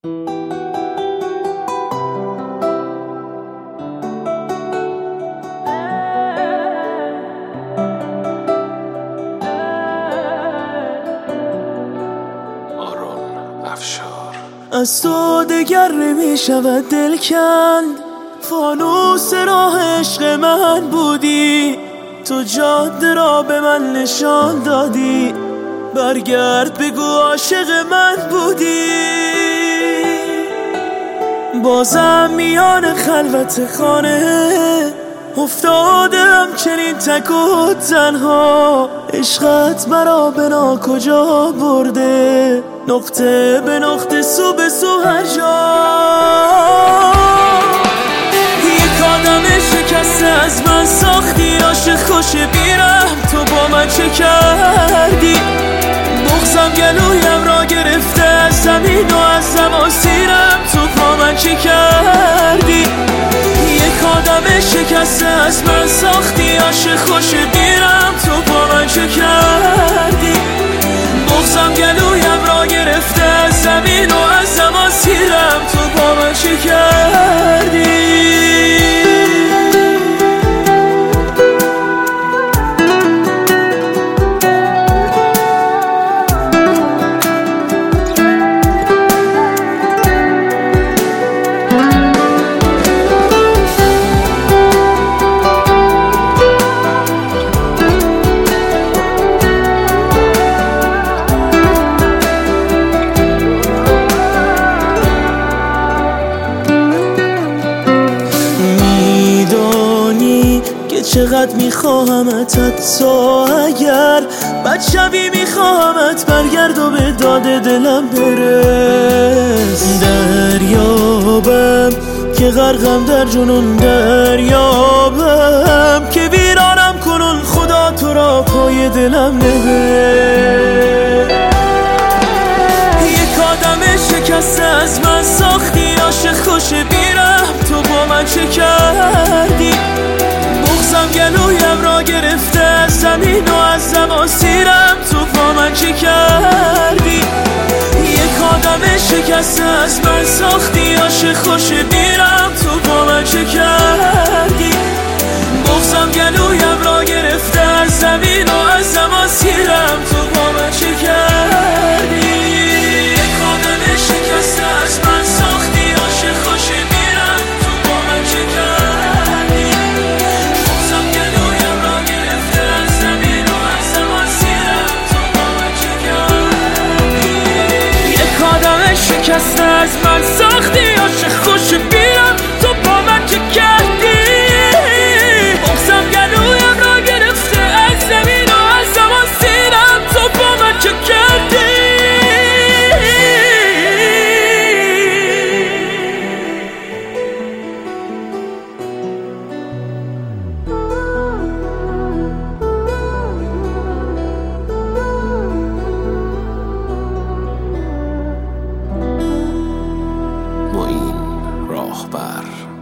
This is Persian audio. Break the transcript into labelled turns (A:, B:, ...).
A: از تو دگر نمیشود دل کند، فانوس راه عشق من بودی، تو جاده را به من نشان دادی، برگرد بگو عاشق من بودی. بازم میان خلوت خانه افتادم چنین تک و تنها، عشقت مرا به ناکجا برده، نقطه به نقطه سو به سو هر جا. یک آدم شکسته از من ساختی، عاشق خوش بیرم تو با من چه کردی؟ بغضم گلویم را گرفته از زمین و از زماسیرم تو با من چه کردی؟ یک آدم شکسته از من ساختی، عاشق خوش بیرم تو با من چه کردی؟ بغضم گلویم را گرفته از زمین و از زماسیرم تو با من چه کردی؟ چقدر میخواهمت، حتی اگر بد شوی میخواهمت برگرد و به داد دلم برس. دریابم که غرقم در جنون، دریابم که ویرانم کنون، خدا تو را پای دلم نبر. یک آدم شکسته از من ساختی، عاشق خوش بیرم تو با من چه کردی؟ بغضم گلویم را گرفته از زمین و از زماسیرم تو با من چه کردی؟ یک آدم شکسته از من ساختی، عاشق خوش بیرم تو با من چه کردی؟ بغضم گلویم را گرفته از زمین و از زماسیرم تو با من چه کردی؟ یک آدم شکسته از من ساختی، عاشق خوش بیرم تو با من چه کردی؟ شکسته از من ساختی، عاشق خوش بیرم تو با من چه کردی؟ بغضم گلویم را گرفته از زمین و از زماسیرم تو با من چه کردی؟
B: معین راهبر